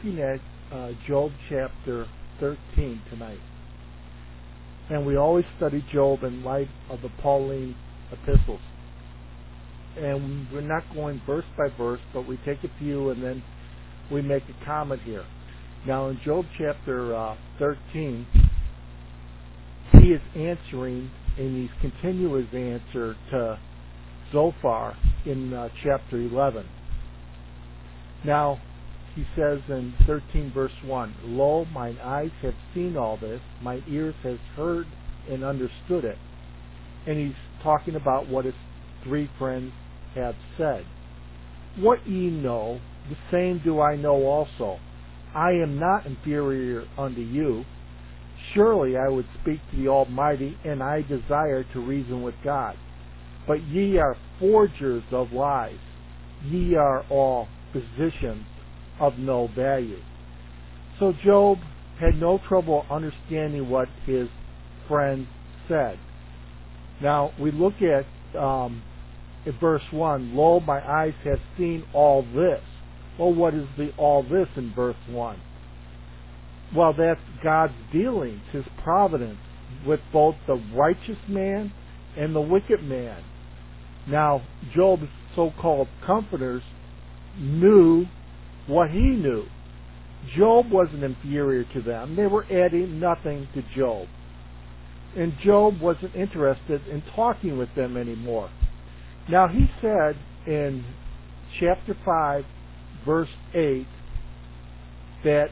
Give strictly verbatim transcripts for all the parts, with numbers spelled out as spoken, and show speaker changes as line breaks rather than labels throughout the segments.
looking at uh, Job chapter thirteen tonight. And we always study Job in light of the Pauline epistles. And we're not going verse by verse, but we take a few and then we make a comment here. Now in Job chapter uh, thirteen, he is answering, and he's continuing his answer to Zophar in uh, chapter eleven. Now, he says in thirteen verse one, Lo, mine eyes have seen all this, my ears have heard and understood it. And he's talking about what his three friends have said. What ye know, the same do I know also. I am not inferior unto you. Surely I would speak to the Almighty, and I desire to reason with God. But ye are forgers of lies. Ye are all physicians of no value. So Job had no trouble understanding what his friends said. Now we look at um, in verse one, Lo, my eyes have seen all this. Well, what is the all this in verse one? Well, that's God's dealings, His providence with both the righteous man and the wicked man. Now, Job's so-called comforters knew what he knew. Job wasn't inferior to them. They were adding nothing to Job. And Job wasn't interested in talking with them anymore. Now, he said in chapter five, verse eight, that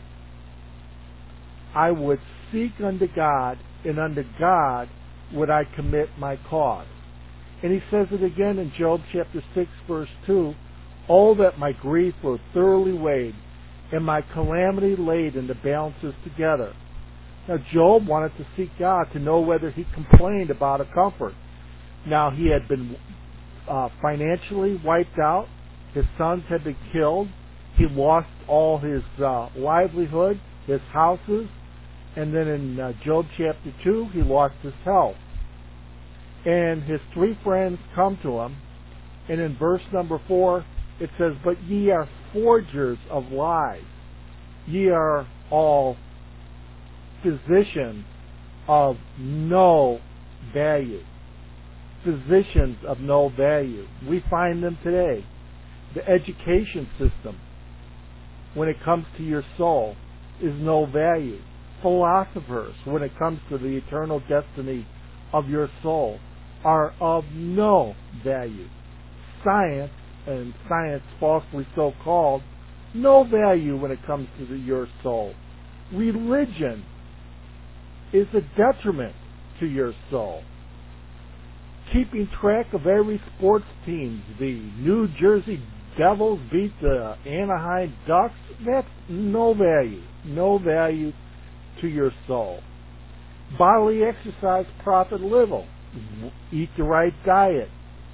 I would seek unto God, and unto God would I commit my cause. And he says it again in Job chapter six, verse two, Oh, that my grief were thoroughly weighed, and my calamity laid in the balances together. Now, Job wanted to seek God to know whether he complained about a comfort. Now, he had been uh, financially wiped out. His sons had been killed. He lost all his uh, livelihood, his houses. And then in uh, Job chapter two, he lost his health. And his three friends come to him. And in verse number four, it says, But ye are forgers of lies. Ye are all physicians of no value. Physicians of no value. We find them today. The education system, when it comes to your soul, is no value. Philosophers, when it comes to the eternal destiny of your soul, are of no value. Science, and science falsely so called, no value when it comes to the, your soul. Religion is a detriment to your soul. Keeping track of every sports team, the New Jersey Devils beat the Anaheim Ducks, that's no value. No value to your soul. Bodily exercise, profit little. Eat the right diet.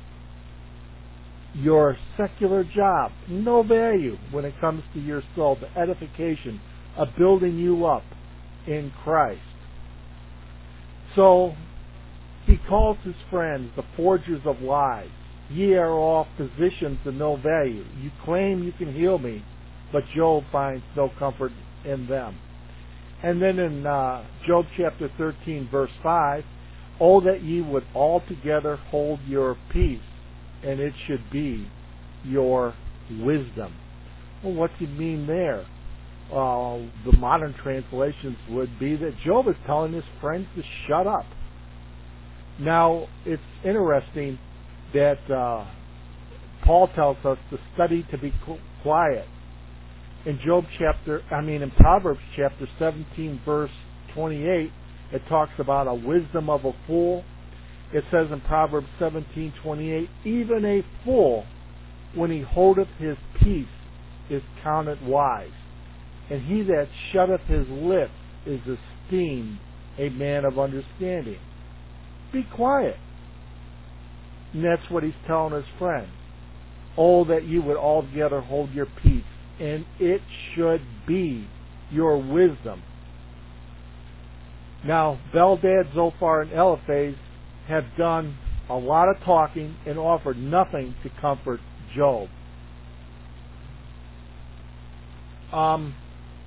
Your secular job, no value when it comes to your soul, the edification of building you up in Christ. So he calls his friends the forgers of lies. Ye are all physicians of no value. You claim you can heal me, but Job finds no comfort in them. And then in uh, Job chapter thirteen, verse five, Oh, that ye would altogether hold your peace, and it should be your wisdom. Well, what's he mean there? Uh, the modern translations would be that Job is telling his friends to shut up. Now, it's interesting that uh, Paul tells us to study to be quiet. In Job chapter, I mean in Proverbs chapter seventeen, verse twenty-eight, it talks about a wisdom of a fool. It says in Proverbs seventeen twenty-eight, Even a fool, when he holdeth his peace, is counted wise, and he that shutteth his lips is esteemed a man of understanding. Be quiet. And that's what he's telling his friend. Oh, that you would altogether hold your peace, and it should be your wisdom. Now, Bildad, Zophar, and Eliphaz have done a lot of talking and offered nothing to comfort Job. Um,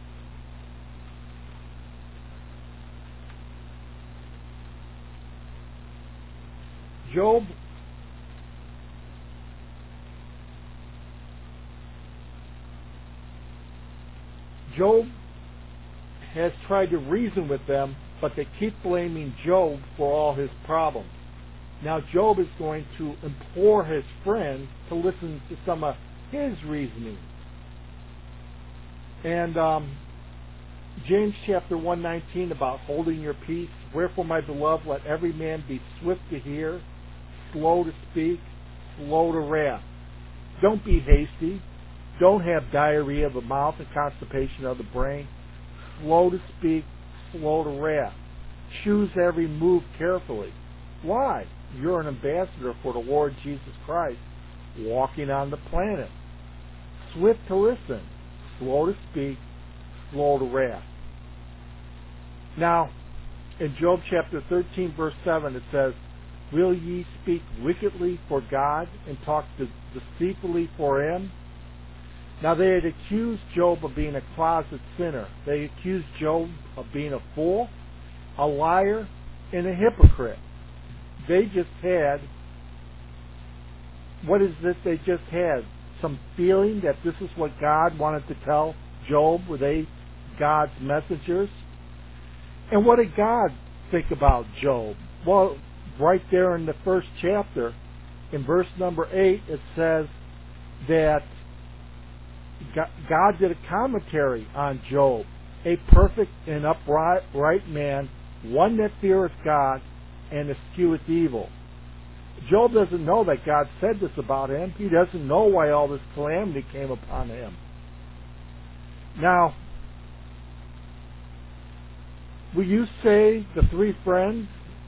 Job Job has tried to reason with them, but they keep blaming Job for all his problems. Now Job is going to implore his friend to listen to some of his reasoning. And um, James chapter one nineteen about holding your peace. Wherefore, my beloved, let every man be swift to hear, slow to speak, slow to wrath. Don't be hasty. Don't have diarrhea of the mouth and constipation of the brain. Slow to speak, slow to wrath. Choose every move carefully. Why? You're an ambassador for the Lord Jesus Christ walking on the planet. Swift to listen, slow to speak, slow to wrath. Now, in Job chapter thirteen, verse seven, it says, will ye speak wickedly for God and talk deceitfully for him? Now, they had accused Job of being a closet sinner. They accused Job of being a fool, a liar, and a hypocrite. They just had, what is this they just had? Some feeling that this is what God wanted to tell Job? Were they God's messengers? And what did God think about Job? Well, right there in the first chapter, in verse number eight, it says that God did a commentary on Job, a perfect and upright right man, one that feareth God and escheweth evil. Job doesn't know that God said this about him. He doesn't know why all this calamity came upon him. Now, will you say, the three friends,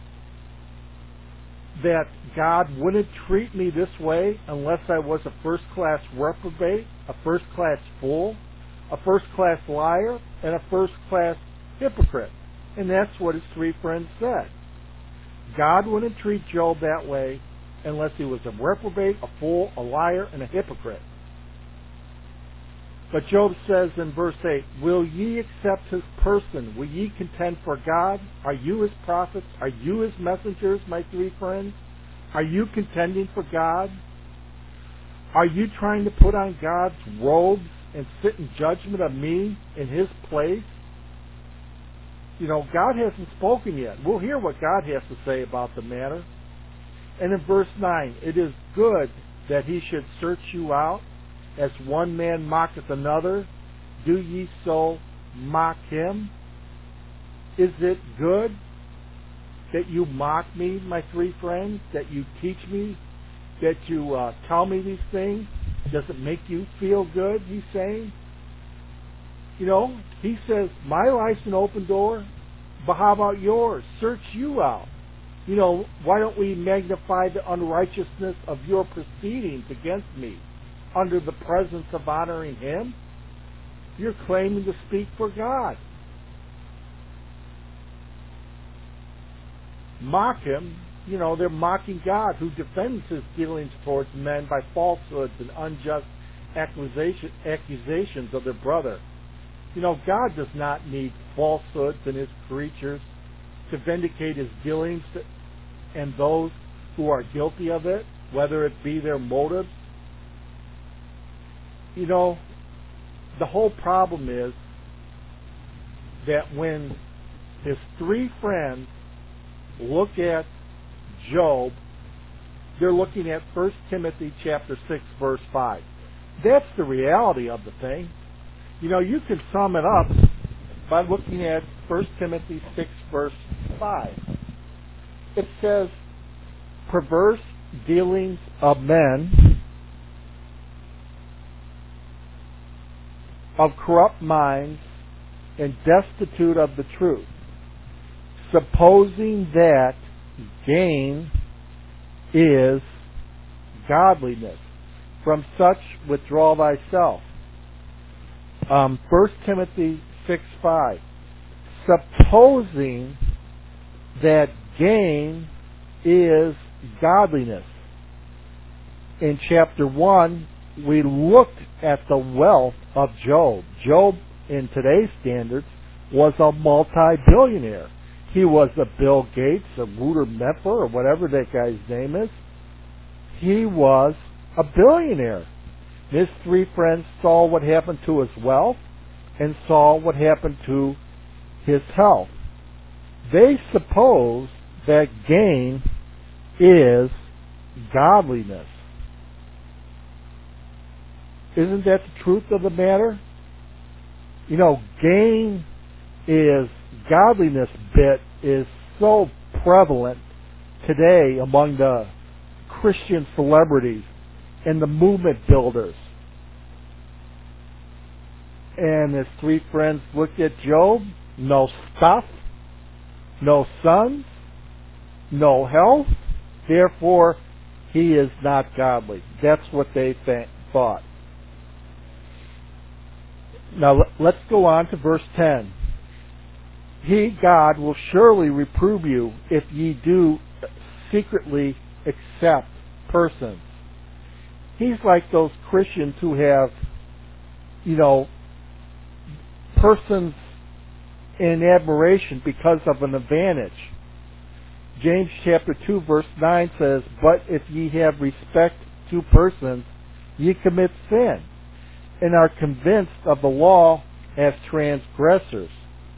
that God wouldn't treat me this way unless I was a first-class reprobate, a first-class fool, a first-class liar, and a first-class hypocrite? And that's what his three friends said. God wouldn't treat Job that way unless he was a reprobate, a fool, a liar, and a hypocrite. But Job says in verse eight, will ye accept his person? Will ye contend for God? Are you his prophets? Are you his messengers, my three friends? Are you contending for God? Are you trying to put on God's robes and sit in judgment of me in his place? You know, God hasn't spoken yet. We'll hear what God has to say about the matter. And in verse nine, it is good that he should search you out. As one man mocketh another, do ye so mock him? Is it good that you mock me, my three friends, that you teach me, that you uh, tell me these things? Does it make you feel good, he's saying? You know, he says, my life's an open door, but how about yours? Search you out. You know, why don't we magnify the unrighteousness of your proceedings against me under the presence of honoring him? You're claiming to speak for God. Mock him. You know, they're mocking God, who defends his dealings towards men by falsehoods and unjust accusation, accusations of their brother. You know, God does not need falsehoods in his creatures to vindicate his dealings to, and those who are guilty of it, whether it be their motives. You know, the whole problem is that when his three friends look at Job, they're looking at First Timothy chapter six, verse five. That's the reality of the thing. You know, you can sum it up by looking at First Timothy six, verse five. It says, perverse dealings of men, of corrupt minds, and destitute of the truth, supposing that gain is godliness. From such withdraw thyself. Um, First Timothy six five. Supposing that gain is godliness. In chapter one, we looked at the wealth of Job. Job, in today's standards, was a multi-billionaire. he was a Bill Gates, a Wouter Mifflin, or whatever that guy's name is. He was a billionaire. His three friends saw what happened to his wealth and saw what happened to his health. They suppose that gain is godliness. Isn't that the truth of the matter? You know, gain is godliness bit is so prevalent today among the Christian celebrities and the movement builders. And his three friends looked at Job. No stuff, no sons, no health. Therefore, he is not godly. That's what they th- thought. Now let's go on to verse ten. He, God, will surely reprove you if ye do secretly accept persons. He's like those Christians who have, you know, persons in admiration because of an advantage. James chapter two verse nine says, but if ye have respect to persons, ye commit sin, and are convinced of the law as transgressors.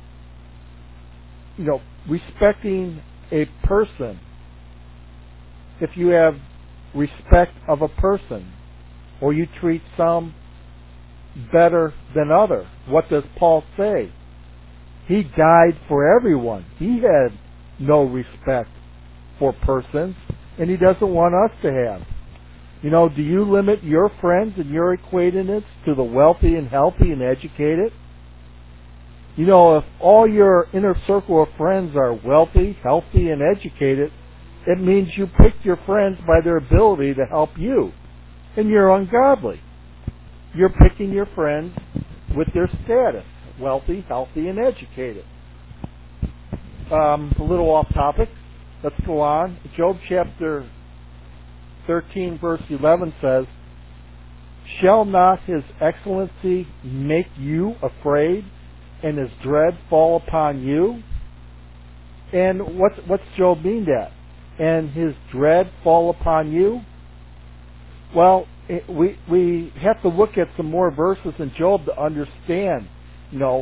You know, respecting a person. If you have respect of a person, or you treat some better than other, what does Paul say? He died for everyone. He had no respect for persons, and he doesn't want us to have. You know, do you limit your friends and your acquaintances to the wealthy and healthy and educated? You know, if all your inner circle of friends are wealthy, healthy, and educated, it means you pick your friends by their ability to help you, and you're ungodly. You're picking your friends with their status, wealthy, healthy, and educated. Um, a little off topic. Let's go on. Job chapter thirteen verse eleven says, shall not his excellency make you afraid, and his dread fall upon you? And what's, what's Job mean that? And his dread fall upon you? Well, it, we we have to look at some more verses in Job to understand, you know,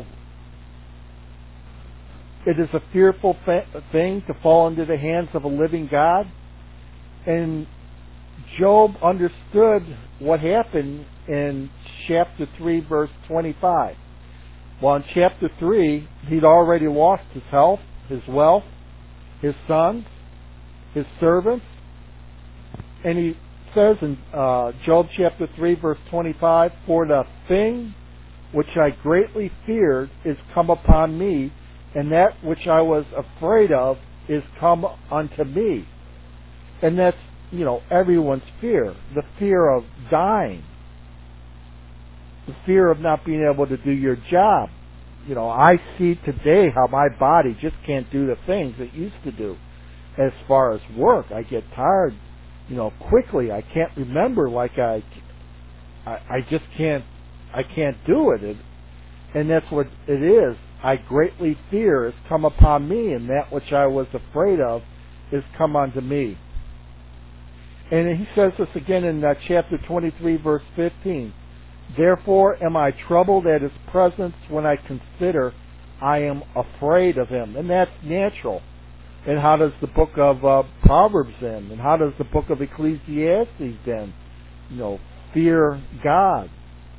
it is a fearful thing to fall into the hands of a living God. And Job understood what happened in chapter three, verse twenty-five. Well, in chapter three, he'd already lost his health, his wealth, his sons, his servants. And he says in uh, Job chapter three, verse twenty-five, for the thing which I greatly feared is come upon me, and that which I was afraid of is come unto me. And that's, you know, everyone's fear. The fear of dying. The fear of not being able to do your job. You know, I see today how my body just can't do the things it used to do. As far as work, I get tired, you know, quickly. I can't remember like I, I, I just can't, I can't do it. it. And that's what it is. I greatly fear is come upon me, and that which I was afraid of is come unto me. And he says this again in uh, chapter twenty-three, verse fifteen. Therefore am I troubled at his presence when I consider I am afraid of him. And that's natural. And how does the book of uh, Proverbs end? And how does the book of Ecclesiastes end? You know, fear God.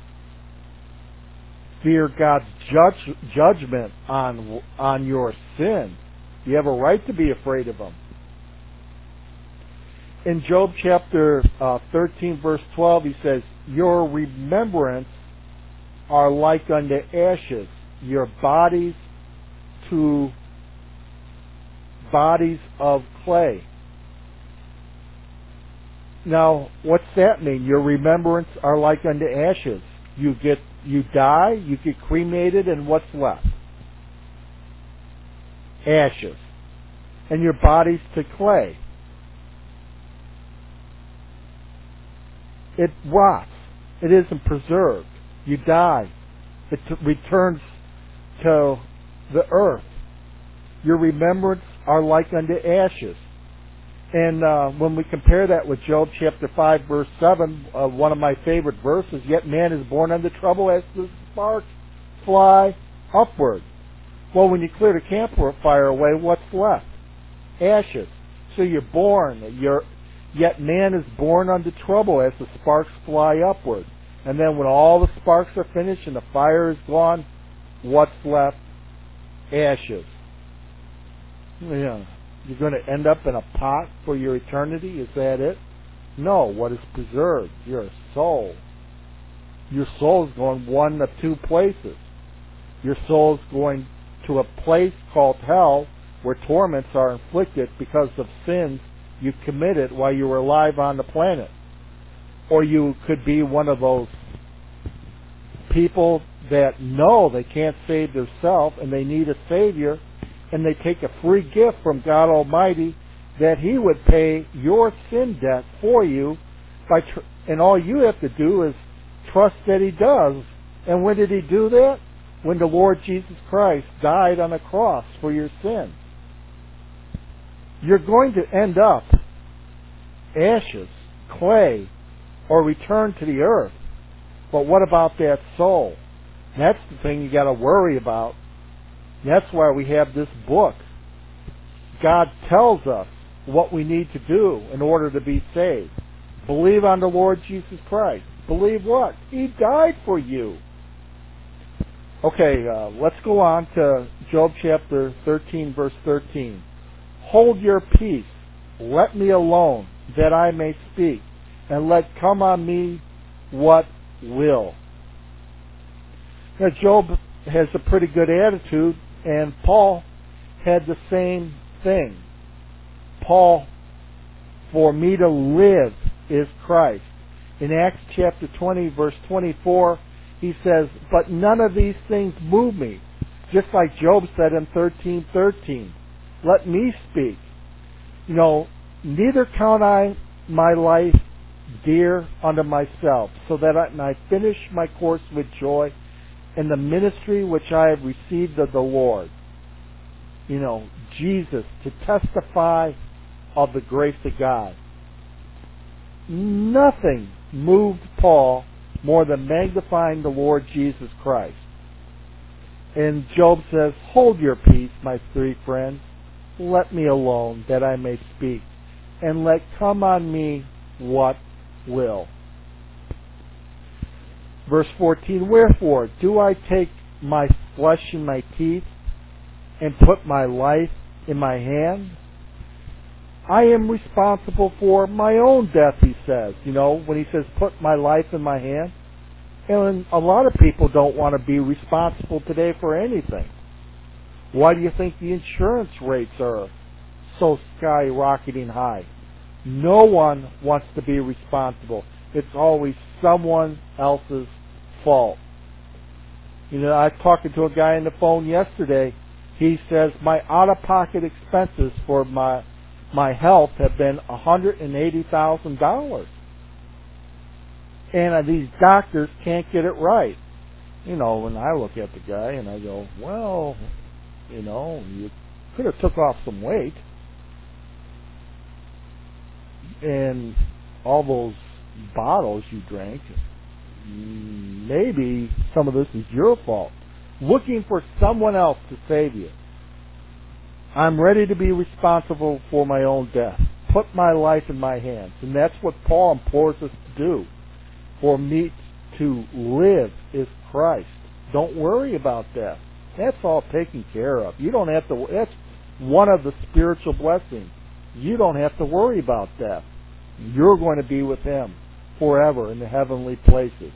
Fear God's judge, judgment on on your sin. You have a right to be afraid of him. In Job chapter uh, thirteen, verse twelve, he says, your remembrance are like unto ashes, your bodies to bodies of clay. Now, what's that mean? Your remembrance are like unto ashes. You get, you die, you get cremated, and what's left? Ashes. And your body's to clay. It rots. It isn't preserved. You die. It t- returns to the earth. your remembrance are like unto ashes. And uh, when we compare that with Job chapter five, verse seven, uh, one of my favorite verses, yet man is born unto trouble as the sparks fly upward. Well, when you clear the campfire away, what's left? Ashes. So you're born, you're, yet man is born unto trouble as the sparks fly upward. And then when all the sparks are finished and the fire is gone, what's left? Ashes. Yeah. You're going to end up in a pot for your eternity? Is that it? No. What is preserved? Your soul. Your soul is going one of two places. Your soul is going to a place called hell where torments are inflicted because of sins you committed while you were alive on the planet. Or you could be one of those people that know they can't save themselves and they need a Savior, and they take a free gift from God Almighty that He would pay your sin debt for you, by tr- and all you have to do is trust that He does. And when did He do that? When the Lord Jesus Christ died on a cross for your sin. You're going to end up ashes, clay, or return to the earth. But what about that soul? That's the thing you got to worry about. That's why we have this book. God tells us what we need to do in order to be saved. Believe on the Lord Jesus Christ. Believe what? He died for you. Okay, uh, let's go on to Job chapter thirteen, verse thirteen. Hold your peace. Let me alone, that I may speak, and let come on me what will. Now, Job has a pretty good attitude, and Paul had the same thing. Paul, for me to live is Christ. In Acts chapter twenty, verse twenty-four, he says, but none of these things move me. Just like Job said in thirteen thirteen, let me speak. You know, neither count I my life dear unto myself, so that I may finish my course with joy in the ministry which I have received of the Lord. You know, Jesus, to testify of the grace of God. Nothing moved Paul more than magnifying the Lord Jesus Christ. And Job says, hold your peace, my three friends. Let me alone, that I may speak, and let come on me what will. Verse fourteen, wherefore do I take my flesh in my teeth and put my life in my hand? I am responsible for my own death, he says. You know, when he says, put my life in my hand. And a lot of people don't want to be responsible today for anything. Why do you think the insurance rates are so skyrocketing high? No one wants to be responsible. It's always someone else's fault. You know, I was talking to a guy on the phone yesterday. He says, my out-of-pocket expenses for my my health have been one hundred eighty thousand dollars. And uh, these doctors can't get it right. You know, when I look at the guy and I go, well, you know, you could have took off some weight. And all those bottles you drank, maybe some of this is your fault. Looking for someone else to save you. I'm ready to be responsible for my own death. Put my life in my hands. And that's what Paul implores us to do. For me to live is Christ. Don't worry about death. That's all taken care of. You don't have to. That's one of the spiritual blessings. You don't have to worry about death. You're going to be with Him forever in the heavenly places.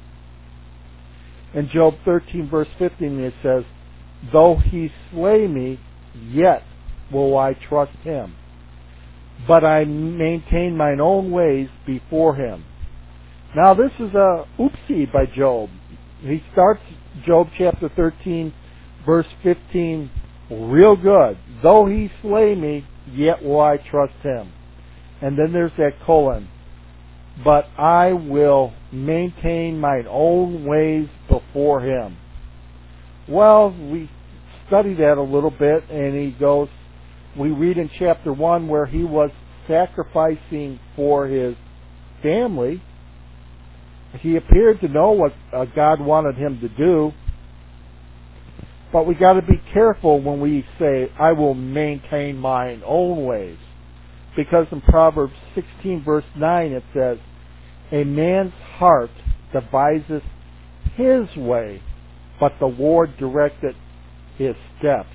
In Job thirteen, verse fifteen, it says, though He slay me, yet will I trust Him. But I maintain mine own ways before Him. Now this is a oopsie by Job. He starts Job chapter thirteen, verse fifteen, real good. Though He slay me, yet will I trust Him. And then there's that colon. But I will maintain mine own ways before Him. Well, we study that a little bit, and he goes, we read in chapter one where he was sacrificing for his family. He appeared to know what uh, God wanted him to do, but we got to be careful when we say, I will maintain mine own ways. Because in Proverbs sixteen verse nine it says, a man's heart deviseth his way, but the Lord directeth his steps.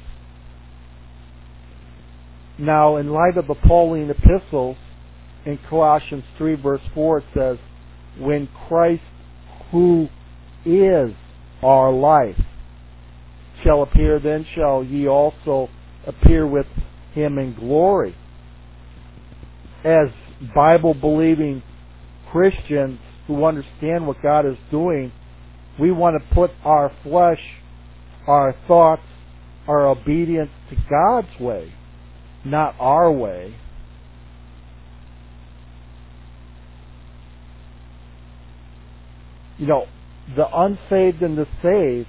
Now, in light of the Pauline epistles, in Colossians three verse four it says, when Christ, who is our life, shall appear, then shall ye also appear with him in glory. As Bible-believing Christians who understand what God is doing, we want to put our flesh, our thoughts, our obedience to God's way, not our way. You know, the unsaved and the saved,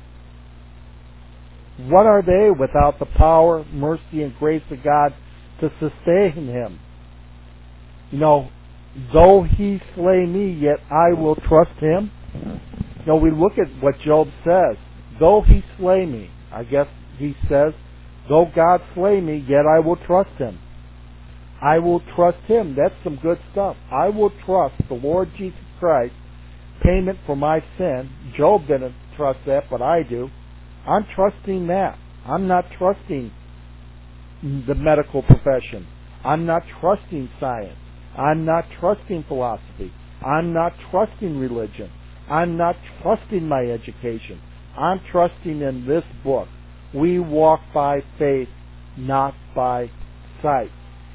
what are they without the power, mercy, and grace of God to sustain him? You know, though he slay me, yet I will trust him. You know, we look at what Job says. Though he slay me, I guess he says, though God slay me, yet I will trust him. I will trust him. That's some good stuff. I will trust the Lord Jesus Christ, payment for my sin. Job didn't trust that, but I do. I'm trusting that. I'm not trusting the medical profession. I'm not trusting science. I'm not trusting philosophy. I'm not trusting religion. I'm not trusting my education. I'm trusting in this book. We walk by faith, not by sight.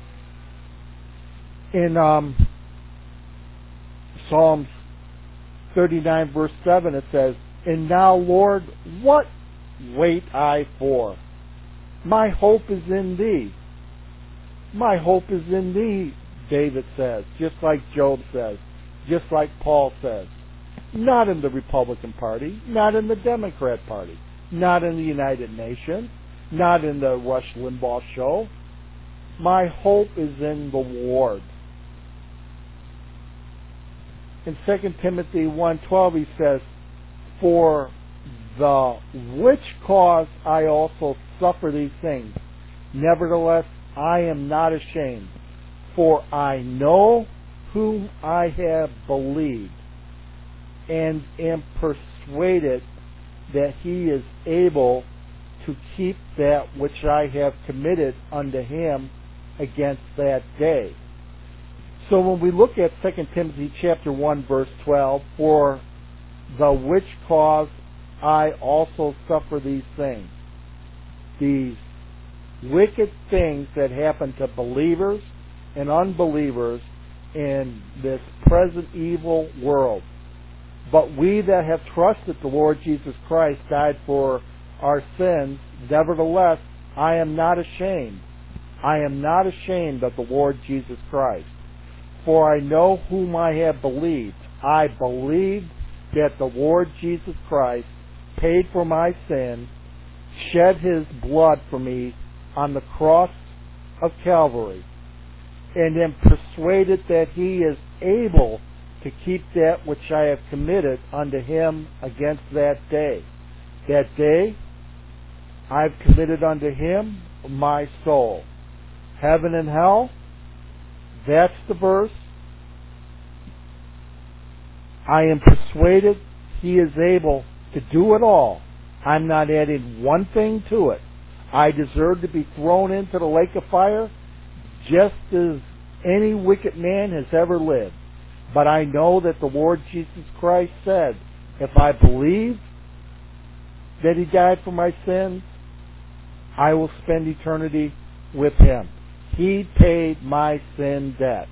In um, Psalms thirty-nine verse seven it says, and now, Lord, what wait I for? My hope is in thee. My hope is in thee, David says, just like Job says, just like Paul says. Not in the Republican Party, not in the Democrat Party, not in the United Nations, not in the Rush Limbaugh show. My hope is in the Lord. In Second Timothy one twelve he says, for the which cause I also suffer these things. Nevertheless, I am not ashamed, for I know whom I have believed, and am persuaded that he is able to keep that which I have committed unto him against that day. So when we look at Second Timothy chapter one verse twelve, for the which cause I also suffer these things, these wicked things that happen to believers and unbelievers in this present evil world. But we that have trusted the Lord Jesus Christ died for our sins. Nevertheless, I am not ashamed. I am not ashamed of the Lord Jesus Christ. For I know whom I have believed. I believed that the Lord Jesus Christ paid for my sins, shed his blood for me on the cross of Calvary, and am persuaded that he is able to keep that which I have committed unto him against that day. That day I've committed unto him my soul. Heaven and hell, that's the verse. I am persuaded he is able to do it all. I'm not adding one thing to it. I deserve to be thrown into the lake of fire just as any wicked man has ever lived. But I know that the Lord Jesus Christ said, if I believe that he died for my sins, I will spend eternity with him. He paid my sin debt.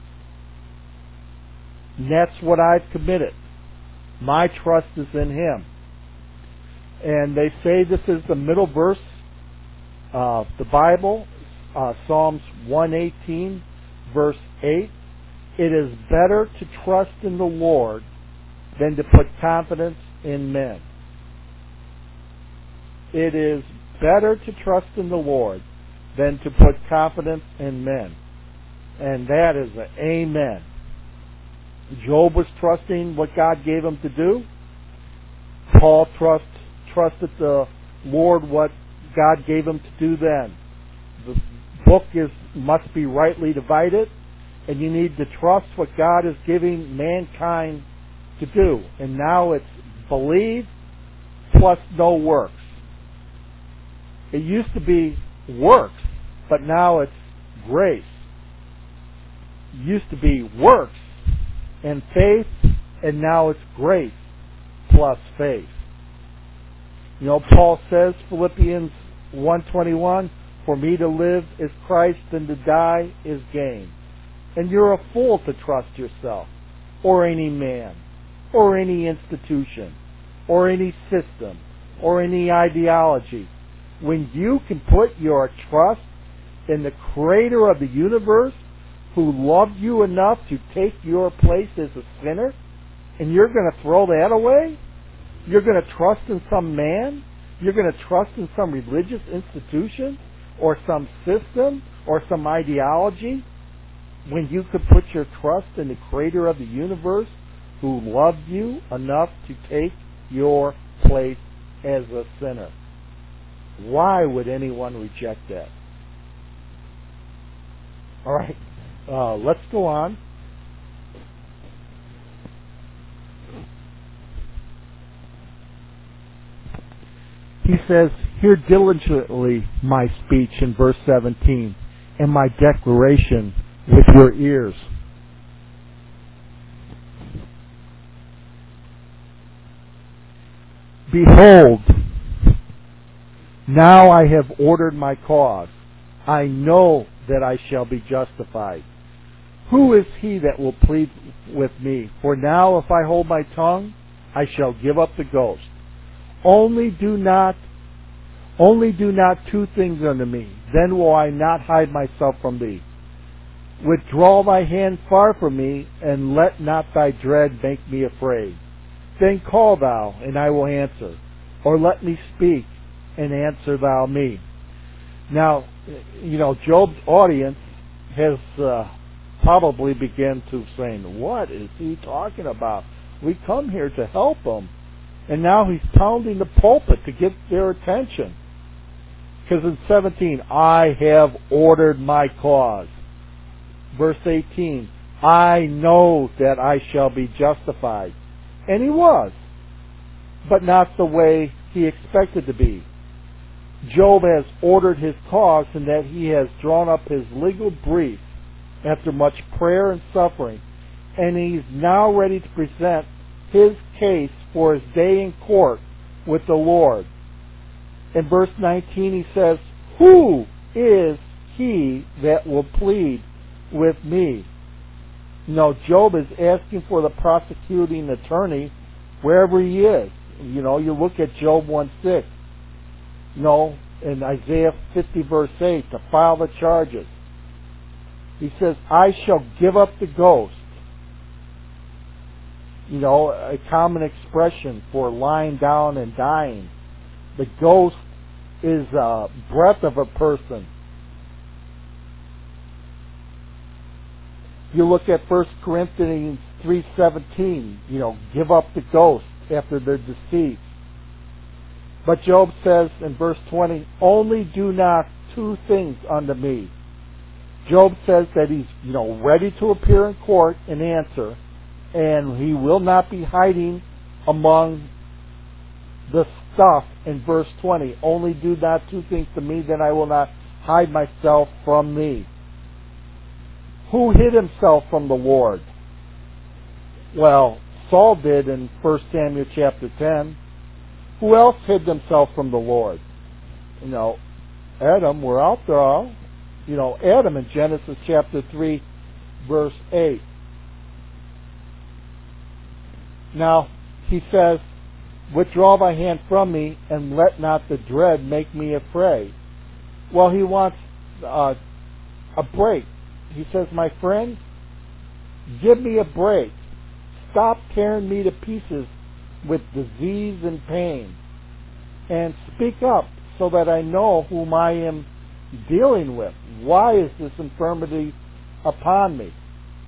And that's what I've committed. My trust is in him. And they say this is the middle verse of the Bible, uh, Psalms one eighteen, verse eight. It is better to trust in the Lord than to put confidence in men. It is better to trust in the Lord than to put confidence in men. And that is an amen. Job was trusting what God gave him to do. Paul trust, trusted the Lord what God gave him to do then. The book is must be rightly divided, and you need to trust what God is giving mankind to do. And now it's believe plus no works. It used to be works, but now it's grace. It used to be works and faith, and now it's grace plus faith. You know, Paul says, Philippians one twenty-one, for me to live is Christ and to die is gain. And you're a fool to trust yourself, or any man, or any institution, or any system, or any ideology, when you can put your trust in the Creator of the universe, who loved you enough to take your place as a sinner, and you're going to throw that away? You're going to trust in some man? You're going to trust in some religious institution, or some system, or some ideology, when you could put your trust in the Creator of the universe, who loved you enough to take your place as a sinner? Why would anyone reject that? All right, uh, let's go on. He says, hear diligently my speech in verse seventeen, and my declaration with your ears. Behold, now I have ordered my cause. I know that I shall be justified. Who is he that will plead with me? For now, if I hold my tongue, I shall give up the ghost. Only do not, only do not two things unto me. Then will I not hide myself from thee. Withdraw thy hand far from me, and let not thy dread make me afraid. Then call thou, and I will answer. Or let me speak, and answer thou me. Now, you know, Job's audience has uh, probably begun to saying, what is he talking about? We come here to help him. And now he's pounding the pulpit to get their attention. Because in seventeen, I have ordered my cause. Verse eighteen, I know that I shall be justified. And he was, but not the way he expected to be. Job has ordered his cause in that he has drawn up his legal brief after much prayer and suffering, and he's now ready to present his case for his day in court with the Lord. In verse nineteen he says, who is he that will plead with me? No, Job is asking for the prosecuting attorney wherever he is. You know, you look at Job one six. You know, in Isaiah fifty verse eight, to file the charges. He says, I shall give up the ghost. You know, a common expression for lying down and dying. The ghost is a breath of a person. You look at First Corinthians three seventeen, you know, give up the ghost after they're deceived. But Job says in verse twenty, only do not two things unto me. Job says that he's, you know, ready to appear in court and answer, and he will not be hiding among the stuff in verse twenty. Only do not two things to me, then I will not hide myself from thee. Who hid himself from the Lord? Well, Saul did in First Samuel chapter ten. Who else hid himself from the Lord? You know, Adam, we're out there. You know, Adam in Genesis chapter three, verse eight. Now, he says, withdraw thy hand from me, and let not the dread make me afraid. Well, he wants uh, a break. He says, my friend, give me a break. Stop tearing me to pieces with disease and pain. And speak up. so that I know whom I am dealing with. Why is this infirmity upon me?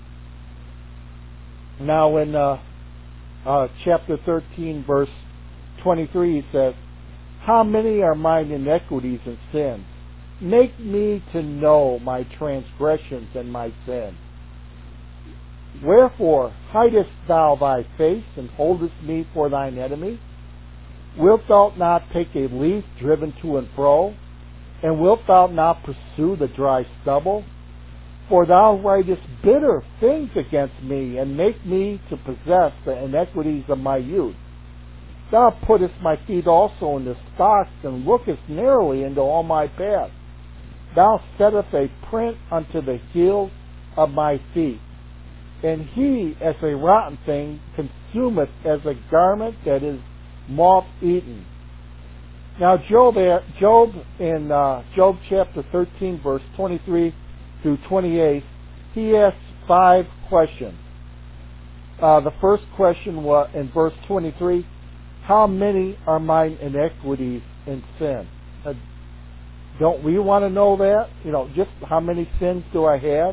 Now in uh, uh, chapter thirteen, verse twenty-three, he says, how many are mine iniquities and sins? Make me to know my transgressions and my sins. Wherefore hidest thou thy face, and holdest me for thine enemy? Wilt thou not take a leaf driven to and fro? And wilt thou not pursue the dry stubble? For thou writest bitter things against me, and make me to possess the iniquities of my youth. Thou puttest my feet also in the stocks, and lookest narrowly into all my paths. Thou settest a print unto the heels of my feet. And he, as a rotten thing, consumeth as a garment that is moth-eaten. Now, Job, Job in uh, Job chapter thirteen, verse twenty-three through twenty-eight, he asks five questions. Uh, the first question was in verse twenty-three, how many are mine iniquities and sin? Uh, don't we want to know that? You know, just how many sins do I have?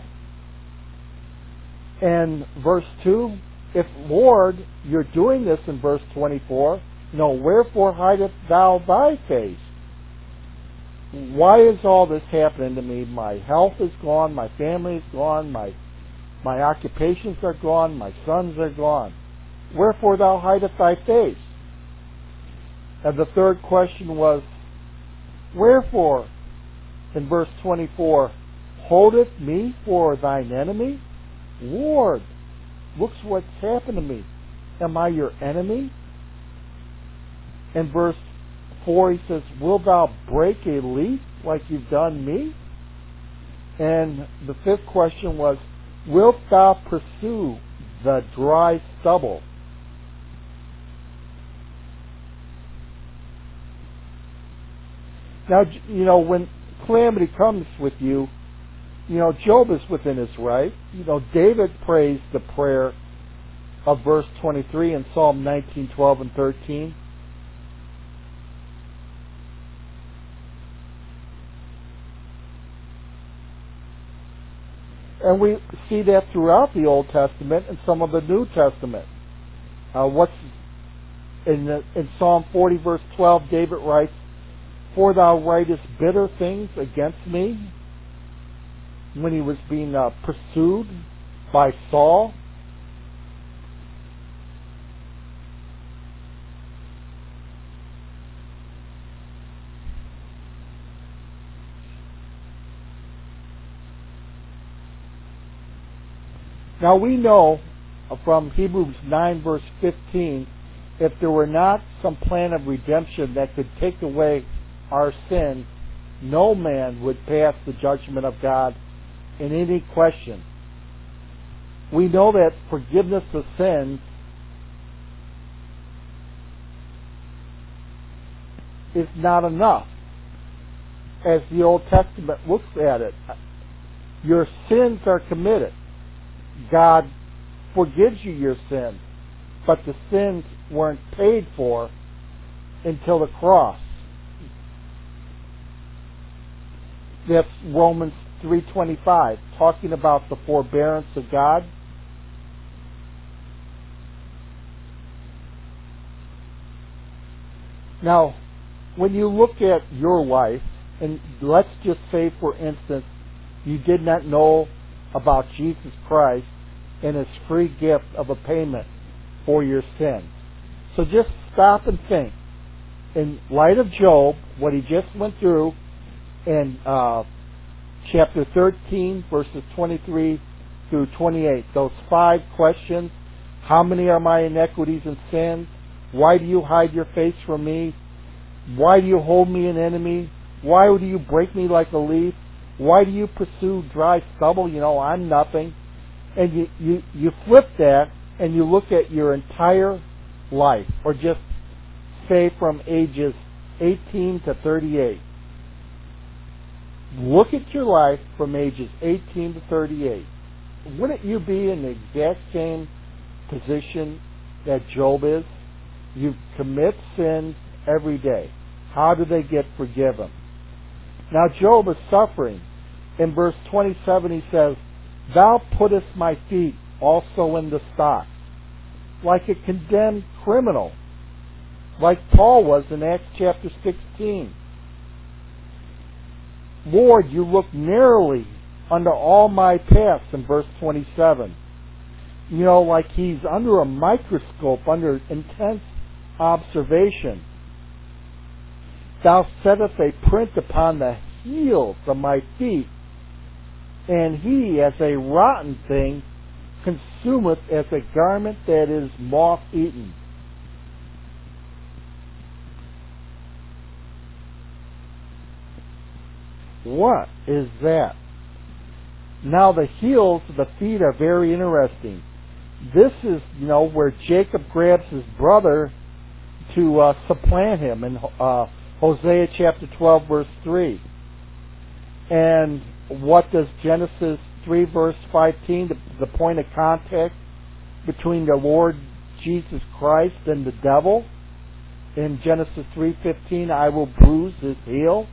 And verse two, if Lord, you're doing this in verse twenty-four, you know, wherefore hidest thou thy face? Why is all this happening to me? My health is gone, my family is gone, my my occupations are gone, my sons are gone. Wherefore thou hidest thy face? And the third question was, wherefore, in verse twenty-four, holdeth me for thine enemy? Lord, looks what's happened to me. Am I your enemy? In verse four he says, wilt thou break a leaf like you've done me? And the fifth question was, wilt thou pursue the dry stubble? Now, you know, when calamity comes with you, you know, Job is within his right. You know, David prays the prayer of verse twenty-three in Psalm nineteen, twelve, and thirteen. And we see that throughout the Old Testament and some of the New Testament. Uh, what's in, the, in Psalm forty, verse twelve, David writes, for thou writest bitter things against me, when he was being uh, pursued by Saul. Now we know from Hebrews nine, verse fifteen, if there were not some plan of redemption that could take away our sin, no man would pass the judgment of God in any question. We know that forgiveness of sins is not enough. As the Old Testament looks at it, your sins are committed. God forgives you your sins, but the sins weren't paid for until the cross. That's Romans three twenty-five, talking about the forbearance of God. Now, when you look at your life, and let's just say, for instance, you did not know about Jesus Christ and His free gift of a payment for your sins. So just stop and think. In light of Job, what he just went through in uh, chapter thirteen, verses twenty-three through twenty-eight, those five questions: how many are my iniquities and sins? Why do you hide your face from me? Why do you hold me an enemy? Why do you break me like a leaf? Why do you pursue dry stubble? You know, I'm nothing. And you, you, you flip that and you look at your entire life, or just say from ages eighteen to thirty-eight. Look at your life from ages eighteen to thirty-eight. Wouldn't you be in the exact same position that Job is? You commit sins every day. How do they get forgiven? Now Job is suffering. In verse twenty-seven he says, Thou puttest my feet also in the stocks, like a condemned criminal, like Paul was in Acts chapter sixteen. Lord, you look narrowly under all my paths, in verse twenty-seven. You know, like he's under a microscope, under intense observation. Thou settest a print upon the heels of my feet, and he, as a rotten thing, consumeth as a garment that is moth-eaten. What is that? Now the heels of the feet are very interesting. This is, you know, where Jacob grabs his brother to uh, supplant him in uh, Hosea chapter twelve, verse three. And what does Genesis three, verse fifteen, the, the point of contact between the Lord Jesus Christ and the devil? In Genesis three fifteen, I will bruise his heel.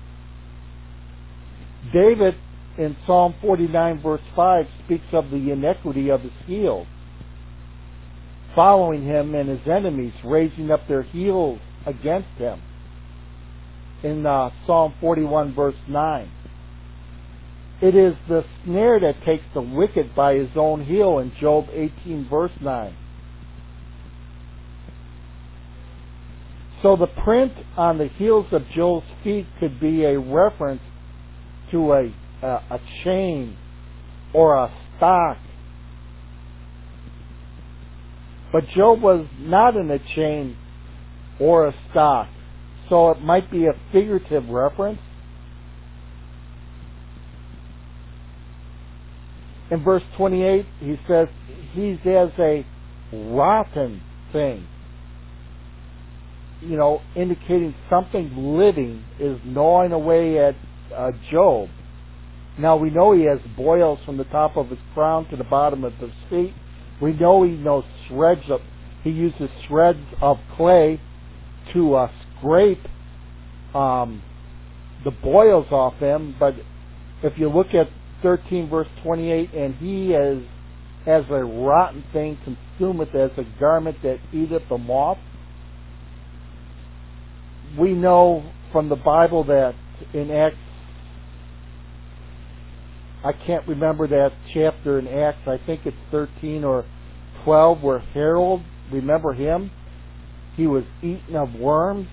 David, in Psalm forty-nine, verse five, speaks of the iniquity of his heel, following him and his enemies, raising up their heels against him. In uh, Psalm forty-one, verse nine. It is the snare that takes the wicked by his own heel, in Job eighteen, verse nine. So the print on the heels of Job's feet could be a reference to a, a, a chain or a stock. But Job was not in a chain or a stock, so it might be a figurative reference. In verse twenty-eight, he says, he's as a rotten thing. You know, indicating something living is gnawing away at uh, Job. Now we know he has boils from the top of his crown to the bottom of his feet. We know he knows shreds of, he uses shreds of clay to uh, scrape um, the boils off him. But if you look at thirteen, verse twenty-eight, and he is as a rotten thing, consumeth as a garment that eateth the moth. We know from the Bible that in Acts, I can't remember that chapter in Acts, I think it's thirteen or twelve, where Harold, remember him? He was eaten of worms,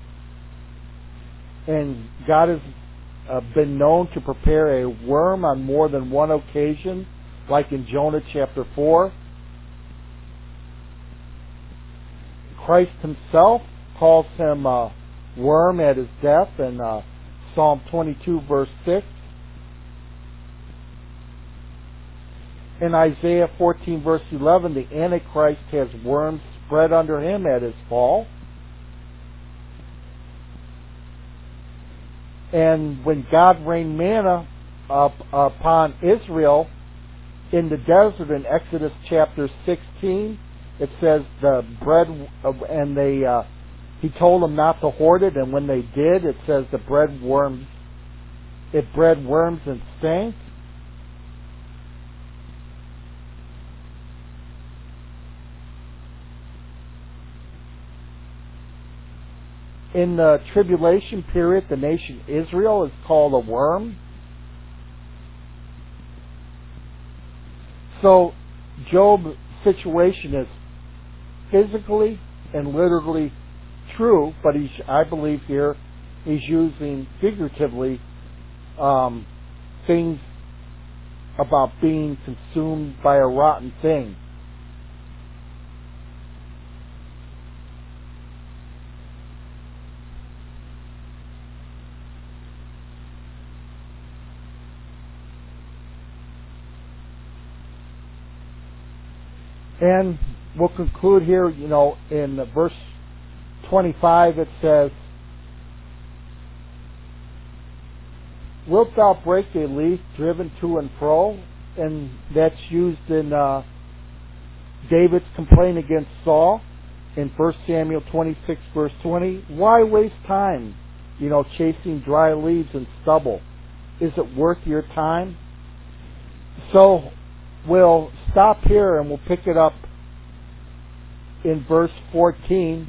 and God has uh, been known to prepare a worm on more than one occasion, like in Jonah chapter four. Christ himself calls him a worm at his death in uh, Psalm twenty-two, verse six. In Isaiah fourteen, verse eleven, the Antichrist has worms spread under him at his fall. And when God rained manna up upon Israel in the desert in Exodus chapter sixteen, it says the bread, and they uh, he told them not to hoard it, and when they did, it says the bread worms, it bred worms and stank. In the tribulation period, the nation Israel is called a worm. So Job's situation is physically and literally true, but he's, I believe here he's using figuratively um, things about being consumed by a rotten thing. And we'll conclude here, you know, in verse twenty-five it says, Wilt thou break a leaf driven to and fro? And that's used in uh, David's complaint against Saul. in First Samuel twenty-six, verse twenty, why waste time, you know, chasing dry leaves and stubble? Is it worth your time? So we'll stop here and we'll pick it up in verse fourteen.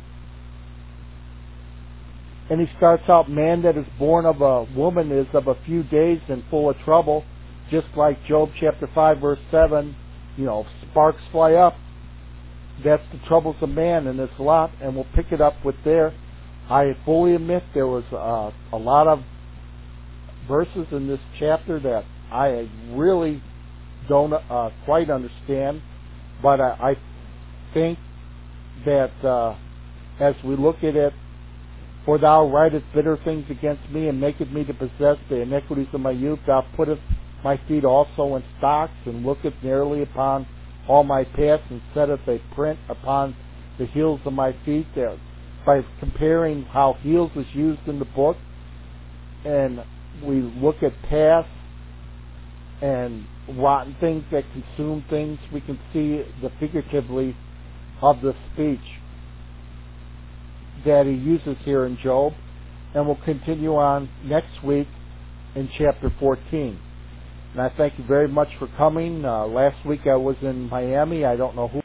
And he starts out, man that is born of a woman is of a few days and full of trouble. Just like Job chapter five, verse seven, you know, sparks fly up. That's the troubles of man and his lot. And we'll pick it up with there. I fully admit there was uh, a lot of verses in this chapter that I really don't uh, quite understand. But I, I think that uh, as we look at it, for thou writest bitter things against me, and makest me to possess the iniquities of my youth. Thou puttest my feet also in stocks, and lookest narrowly upon all my paths, and settest a print upon the heels of my feet. There, by comparing how heels is used in the book, and we look at paths and rotten things that consume things, we can see the figuratively of the speech that he uses here in Job, and we'll continue on next week in chapter fourteen. And I thank you very much for coming. Uh, last week I was in Miami. I don't know who